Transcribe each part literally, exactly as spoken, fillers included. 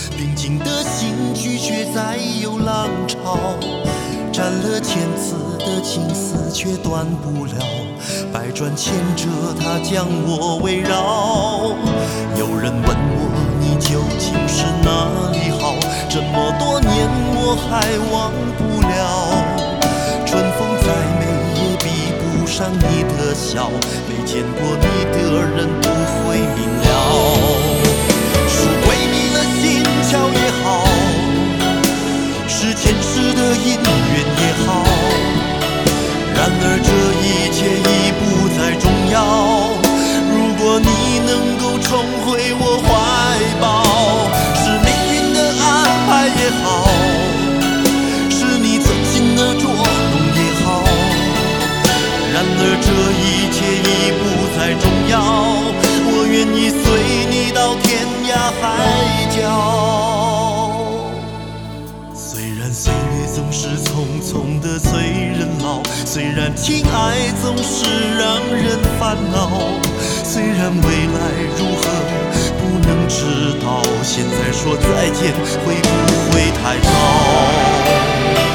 平静的心拒绝再有浪潮。斩了千次的情丝却断不了，百转千折它将我围绕。有人问我你究竟是哪里好，这么多年我还忘不了。春风再美也比不上你的笑，没见过你的人不会明了。是鬼迷了心窍也好，是前世的因缘也好，然而这一切已不再重要。如果你能够重回我怀抱，是命运的安排也好，是你存心的捉弄也好，然而这一切已不再重要。我愿意随你到天涯海角。虽然岁月总是匆匆的催人老，虽然情爱总是让人烦恼，虽然未来如何不能知道，现在说再见会不会太早？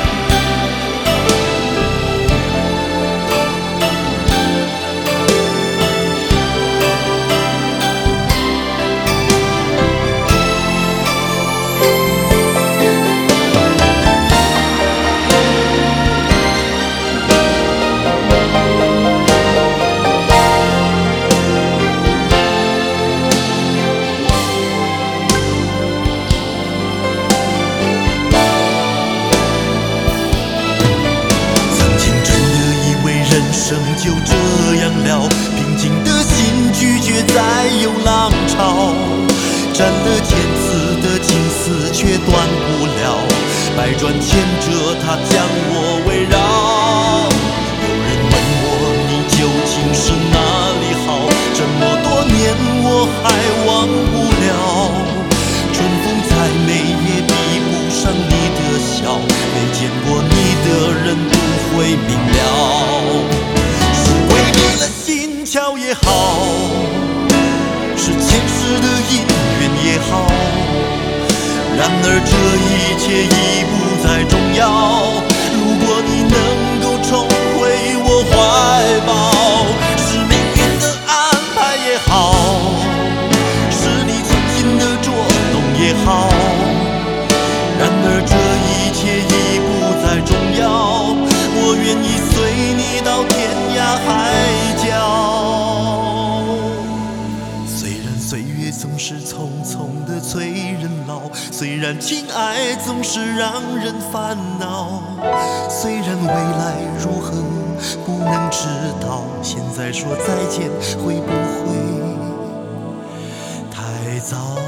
就这样了，平静的心拒绝再有浪潮，斩了千次的情丝却断不了，百转千折它将我围绕。有人问我你究竟是哪里好，这么多年我还忘不了。春风再美也比不上你的笑，没见过你的人不会明了。心窍也好，是前世的因缘也好，然而这一切已不再重要。如果你能够重回我怀抱，是命运的安排也好，是你存心的捉弄也好，然而这一切已不再重要。我愿意随你到天涯海角。虽然岁月总是匆匆的催人老，虽然情爱总是让人烦恼，虽然未来如何不能知道，现在说再见会不会太早？